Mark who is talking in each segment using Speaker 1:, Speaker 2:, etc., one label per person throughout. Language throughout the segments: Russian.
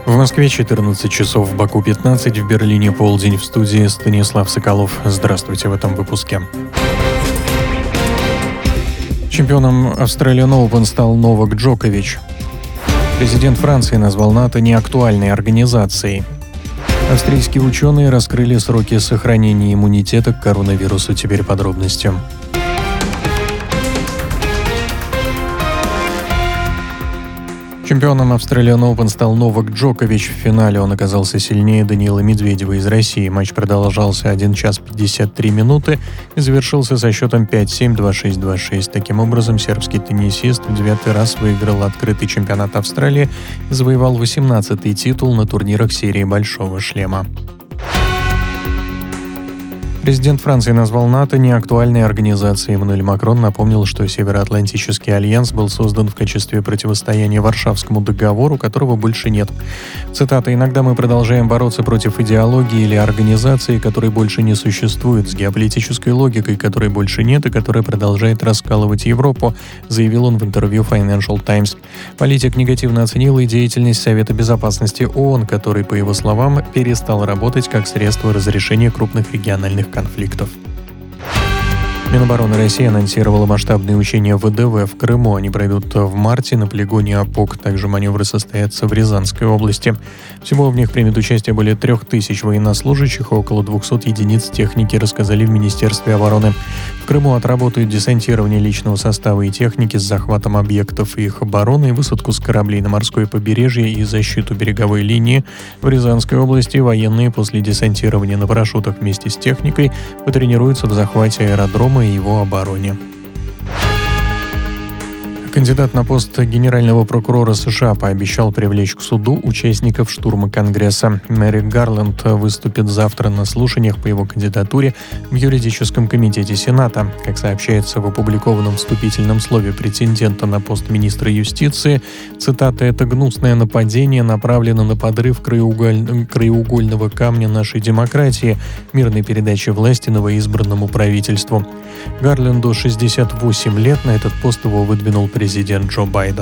Speaker 1: В Москве 14 часов, в Баку 15, в Берлине полдень. В студии Станислав Соколов. Здравствуйте в этом выпуске. Чемпионом Australian Open стал Новак Джокович. Президент Франции назвал НАТО неактуальной организацией. Австрийские ученые раскрыли сроки сохранения иммунитета к коронавирусу. Теперь подробности. Чемпионом Australian Open стал Новак Джокович. В финале он оказался сильнее Даниила Медведева из России. Матч продолжался 1 час 53 минуты и завершился со счетом 5-7, 2-6, 2-6. Таким образом, сербский теннисист в 9-й раз выиграл открытый чемпионат Австралии и завоевал 18-й титул на турнирах серии «Большого шлема». Президент Франции назвал НАТО неактуальной организацией. Эммануэль Макрон напомнил, что Североатлантический альянс был создан в качестве противостояния Варшавскому договору, которого больше нет. Цитата: «Иногда мы продолжаем бороться против идеологии или организации, которой больше не существует, с геополитической логикой, которой больше нет и которая продолжает раскалывать Европу», заявил он в интервью Financial Times. Политик негативно оценил и деятельность Совета Безопасности ООН, который, по его словам, перестал работать как средство разрешения крупных региональных конфликтов. Минобороны России анонсировала масштабные учения ВДВ в Крыму. Они пройдут в марте на полигоне Апок. Также маневры состоятся в Рязанской области. Всего в них примет участие более 3000 военнослужащих и около 200 единиц техники, рассказали в Министерстве обороны. В Крыму отработают десантирование личного состава и техники с захватом объектов и их обороны, высадку с кораблей на морское побережье и защиту береговой линии. В Рязанской области военные после десантирования на парашютах вместе с техникой потренируются в захвате аэродрома и его обороне. Кандидат на пост генерального прокурора США пообещал привлечь к суду участников штурма Конгресса. Мерик Гарленд выступит завтра на слушаниях по его кандидатуре в юридическом комитете Сената. Как сообщается в опубликованном вступительном слове претендента на пост министра юстиции, цитата: «Это гнусное нападение направлено на подрыв краеугольного камня нашей демократии, мирной передачи власти новоизбранному правительству». Гарленду 68 лет, на этот пост его выдвинул президент Джо Байден.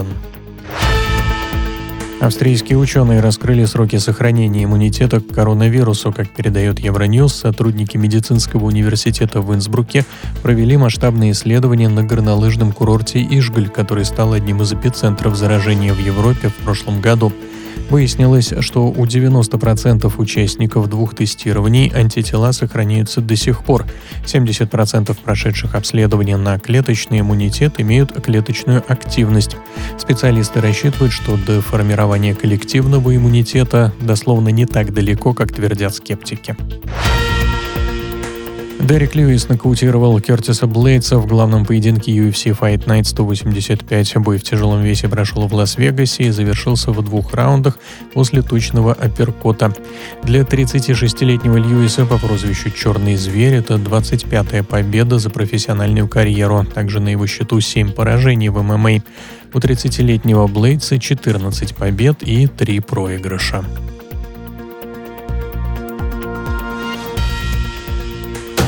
Speaker 1: Австрийские ученые раскрыли сроки сохранения иммунитета к коронавирусу. Как передает Евроньюс, сотрудники медицинского университета в Инсбруке провели масштабные исследования на горнолыжном курорте Ишгль, который стал одним из эпицентров заражения в Европе в прошлом году. Выяснилось, что у 90% участников 2 тестирований антитела сохраняются до сих пор. 70% прошедших обследования на клеточный иммунитет имеют клеточную активность. Специалисты рассчитывают, что до формирования коллективного иммунитета дословно не так далеко, как твердят скептики. Дерек Льюис нокаутировал Кертиса Блейдса в главном поединке UFC Fight Night 185. Бой в тяжелом весе прошел в Лас-Вегасе и завершился в 2 раундах после точного апперкота. Для 36-летнего Льюиса по прозвищу «Черный зверь» это 25-я победа за профессиональную карьеру. Также на его счету 7 поражений в ММА. У 30-летнего Блейдса 14 побед и 3 проигрыша.